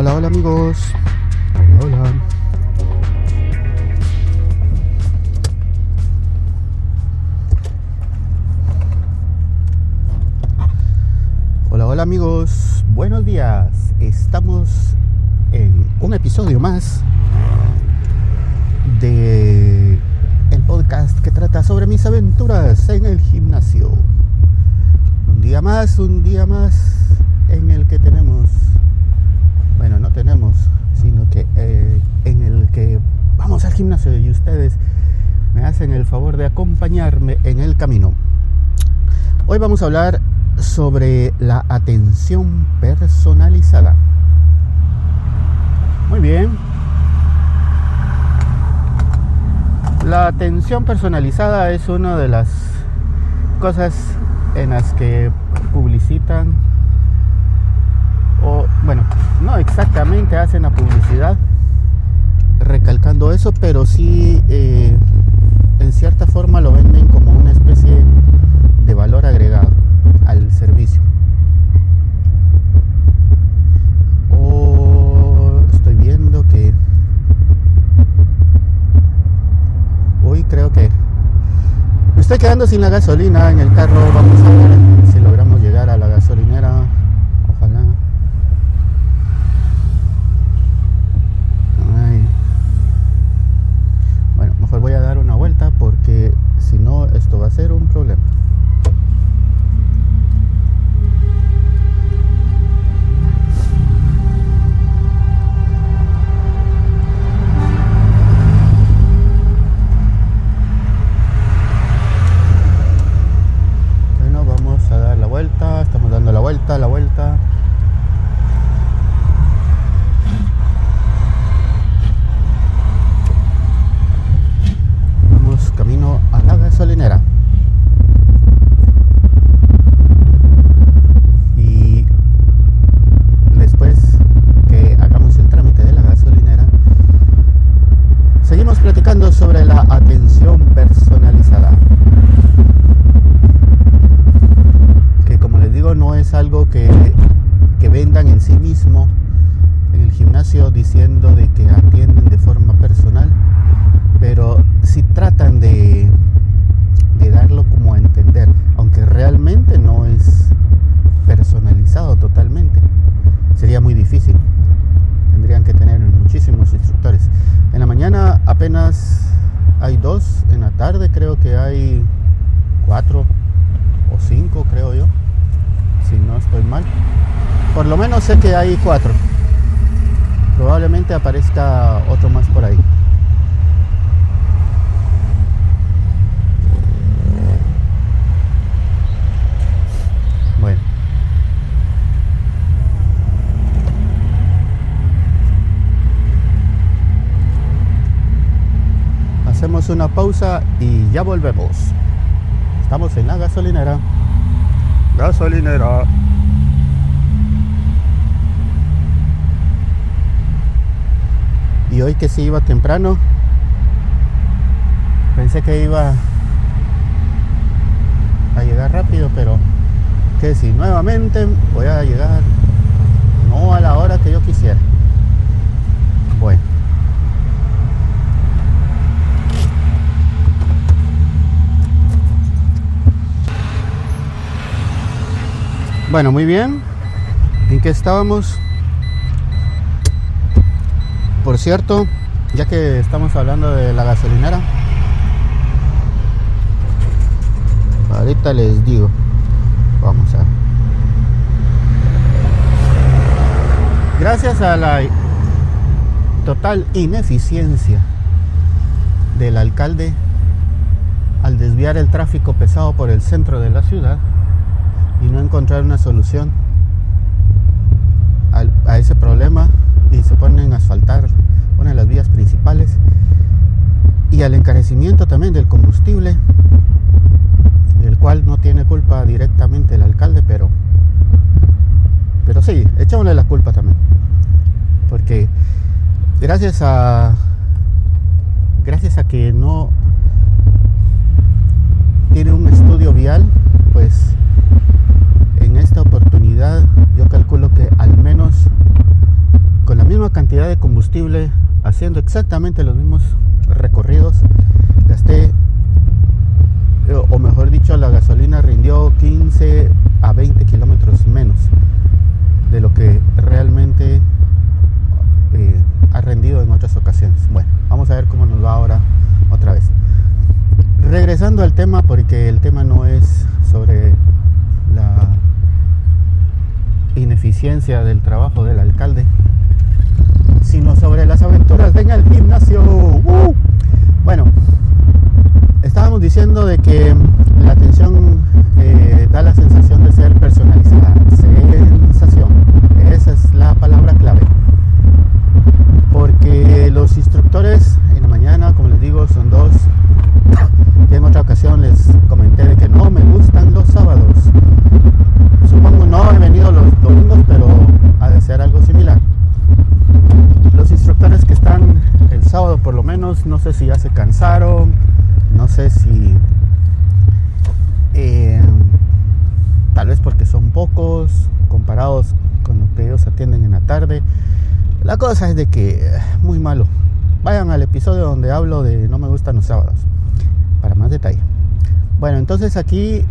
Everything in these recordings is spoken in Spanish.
Hola, hola amigos. Hola. Hola, hola amigos. Buenos días. Estamos en un episodio más de el podcast que trata sobre mis aventuras en el gimnasio. Un día más en el que en el que vamos al gimnasio y ustedes me hacen el favor de acompañarme en el camino. Hoy vamos a hablar sobre la atención personalizada. Muy bien. La atención personalizada es una de las cosas en las que publicitan, o bueno, no exactamente hacen la publicidad recalcando eso, pero sí en cierta forma lo venden como una especie de valor agregado al servicio. Estoy viendo que creo que me estoy quedando sin la gasolina en el carro. Vamos a ver si logramos llegar a la gasolinera. Ojalá. Bueno, mejor voy a dar una vuelta porque si no esto va a ser un problema. Estamos dando la vuelta. Vamos camino a la gasolinera. Y después que hagamos el trámite de la gasolinera, seguimos platicando sobre la atención personalizada. No es algo que vendan en sí mismo en el gimnasio diciendo de que atienden de forma personal, pero sí tratan de darlo como a entender, aunque realmente no es personalizado totalmente. Sería muy difícil, tendrían que tener muchísimos instructores. En la mañana apenas hay 2, en la tarde creo que hay 4 o 5, creo yo, si no estoy mal. Por lo menos sé que hay 4. Probablemente aparezca otro más por ahí. Bueno. Hacemos una pausa y ya volvemos. Estamos en la gasolinera. Y hoy que sí iba temprano, pensé que iba a llegar rápido, pero que si nuevamente voy a llegar no a la hora que yo quisiera. Bueno, muy bien. ¿En qué estábamos? Por cierto, ya que estamos hablando de la gasolinera, ahorita les digo. Vamos a... Gracias a la total ineficiencia del alcalde al desviar el tráfico pesado por el centro de la ciudad y no encontrar una solución a ese problema, y se ponen a asfaltar una de las vías principales, y al encarecimiento también del combustible, del cual no tiene culpa directamente el alcalde, pero sí, echémosle la culpa también, porque gracias a que no tiene un estudio vial, pues en esta oportunidad yo calculo que al menos con misma cantidad de combustible, haciendo exactamente los mismos recorridos, gasté, o mejor dicho, la gasolina rindió 15 a 20 kilómetros menos de lo que realmente ha rendido en otras ocasiones. Bueno, vamos a ver cómo nos va ahora otra vez. Regresando al tema, porque el tema no es sobre la ineficiencia del trabajo del alcalde, sino sobre las aventuras en el gimnasio. Bueno, estábamos diciendo de que la atención da la sensación de ser personalizada. Sensación, esa es la palabra clave. Porque los instructores en la mañana, como les digo, son dos. Y en otra ocasión les comenté de que no me gustan los sábados. Supongo no he venido los domingos, pero ha de ser algo similar. Los instructores que están el sábado, por lo menos, no sé si ya se cansaron, no sé si tal vez porque son pocos comparados con lo que ellos atienden en la tarde. La cosa es de que muy malo. Vayan al episodio donde hablo de no me gustan los sábados para más detalle. Bueno, entonces aquí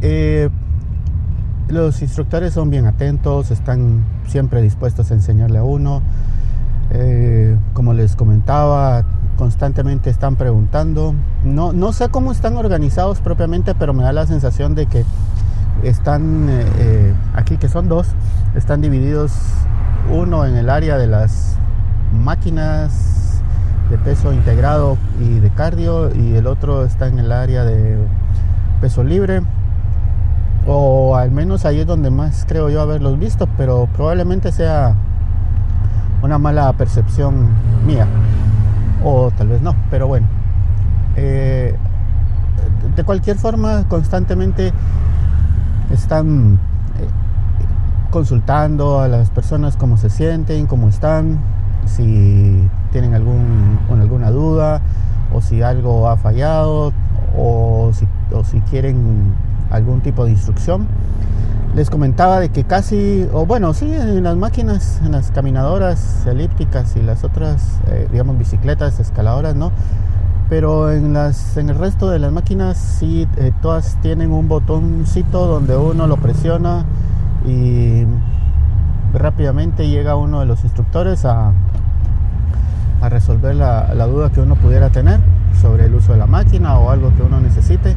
los instructores son bien atentos, están siempre dispuestos a enseñarle a uno. Como les comentaba, constantemente están preguntando. No sé cómo están organizados propiamente, pero me da la sensación de que están aquí, que son dos, están divididos, uno en el área de las máquinas de peso integrado y de cardio, y el otro está en el área de peso libre, o al menos ahí es donde más creo yo haberlos visto, pero probablemente sea una mala percepción mía, o tal vez no, pero bueno, de cualquier forma constantemente están consultando a las personas cómo se sienten, cómo están, si tienen alguna duda, o si algo ha fallado, o si quieren algún tipo de instrucción. Les comentaba de que casi, o bueno, sí, en las máquinas, en las caminadoras elípticas y las otras, digamos, bicicletas, escaladoras, ¿no? Pero en el resto de las máquinas sí, todas tienen un botoncito donde uno lo presiona y rápidamente llega uno de los instructores a resolver la duda que uno pudiera tener sobre el uso de la máquina o algo que uno necesite.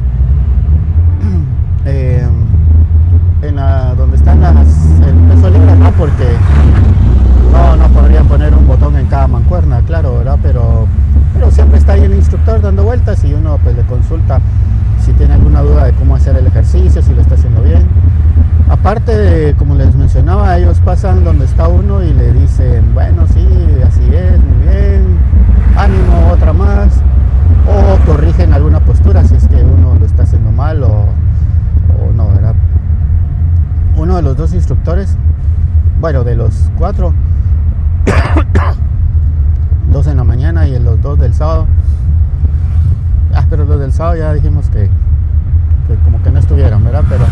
Donde están el peso libre, no, porque no podrían poner un botón en cada mancuerna, claro, ¿verdad? Pero siempre está ahí el instructor dando vueltas y uno pues le consulta si tiene alguna duda de cómo hacer el ejercicio, si lo está haciendo bien. Aparte de, como les mencionaba, ellos pasan donde está uno y le dicen, bueno, sí, así es, muy bien, ánimo, otra más, o corrigen alguna postura si es que uno lo está haciendo mal o no, ¿verdad? Uno de los dos instructores, bueno, de los 4, 2 en la mañana y los 2 del sábado, pero los del sábado ya dijimos que como que no estuvieron, ¿verdad? Pero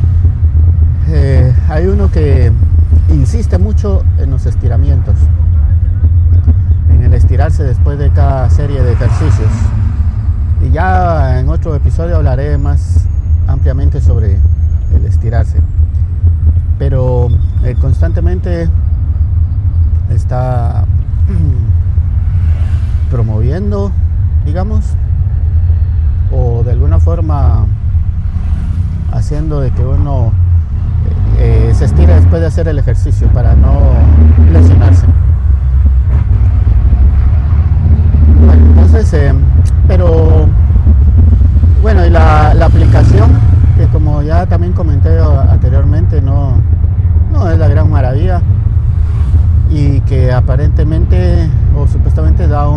hay uno que insiste mucho en los estiramientos, en el estirarse después de cada serie de ejercicios, y ya en otro episodio hablaré más ampliamente sobre el estirarse, pero constantemente está promoviendo, digamos, o de alguna forma haciendo de que uno se estire después de hacer el ejercicio para no lesionarse. Bueno, entonces, pero bueno, y la aplicación, que como ya también comenté anteriormente, no es la gran maravilla, y que aparentemente o supuestamente da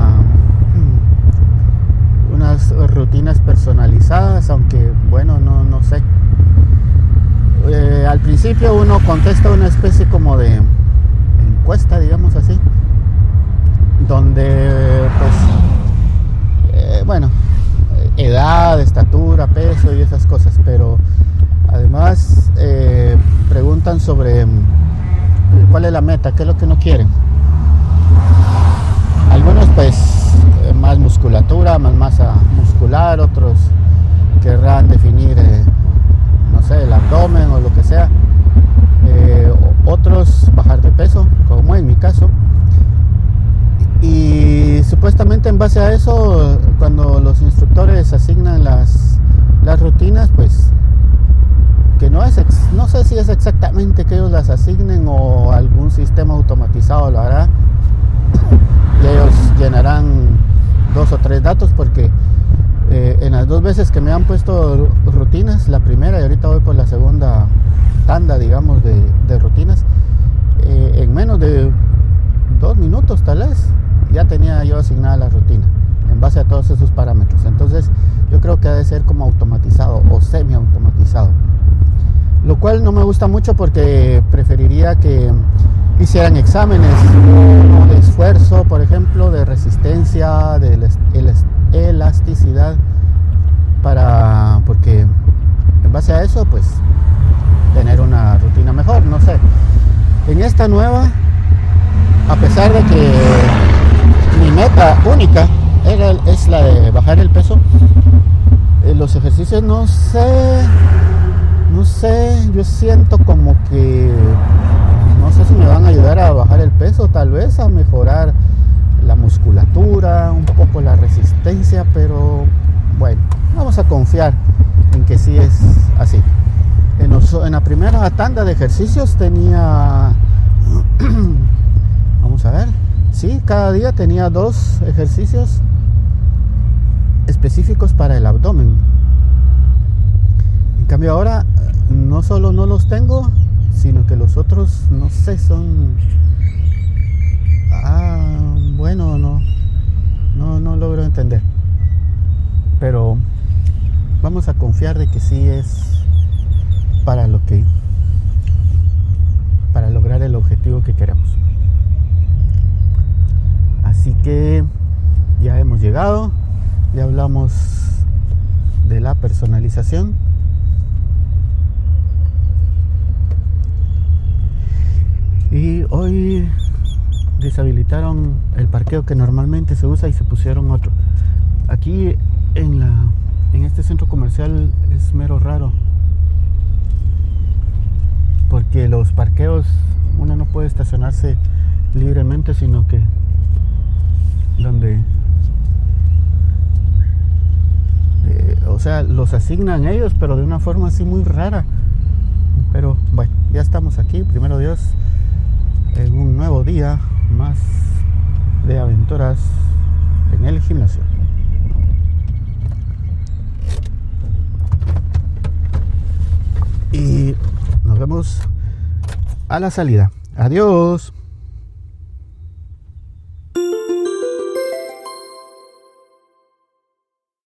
unas rutinas personalizadas, aunque bueno, no sé. Al principio uno contesta una especie como de encuesta, digamos así, donde pues bueno, edad, estatura, peso y esas cosas, pero además preguntan sobre cuál es la meta, qué es lo que no quieren. llaman masa muscular, otros querrán definir, no sé, el abdomen o lo que sea, otros bajar de peso, como en mi caso. Y supuestamente en base a eso, cuando los instructores asignan las rutinas, pues que no sé si es exactamente que ellos las asignen o algún sistema automatizado lo hará, y ellos llenarán 2 o 3 datos, porque en las 2 veces que me han puesto rutinas, la primera y ahorita voy por la segunda tanda, digamos, de rutinas, en menos de 2 minutos tal vez ya tenía yo asignada la rutina en base a todos esos parámetros. Entonces yo creo que ha de ser como automatizado o semi automatizado, lo cual no me gusta mucho, porque preferiría que hicieran exámenes de esfuerzo, por ejemplo, de resistencia, de elasticidad, porque en base a eso pues tener una rutina mejor. No sé, en esta nueva, a pesar de que mi meta única es la de bajar el peso, los ejercicios no sé, yo siento como que no sé si me van a ayudar a bajar el peso, tal vez a mejorar la musculatura, un poco la resistencia, pero bueno, vamos a confiar en que sí es así. En la primera tanda de ejercicios tenía vamos a ver, sí, cada día tenía 2 ejercicios específicos para el abdomen. En cambio ahora no solo no los tengo, sino que los otros, no sé, son bueno, no logro entender, pero vamos a confiar de que sí es para lograr el objetivo que queremos. Así que ya hemos llegado, ya hablamos de la personalización. Y hoy deshabilitaron el parqueo que normalmente se usa y se pusieron otro. Aquí en este centro comercial es mero raro, porque los parqueos uno no puede estacionarse libremente, sino que o sea, los asignan ellos, pero de una forma así muy rara. Pero bueno, ya estamos aquí, primero Dios, en un nuevo día más de aventuras en el gimnasio. Y nos vemos a la salida. Adiós.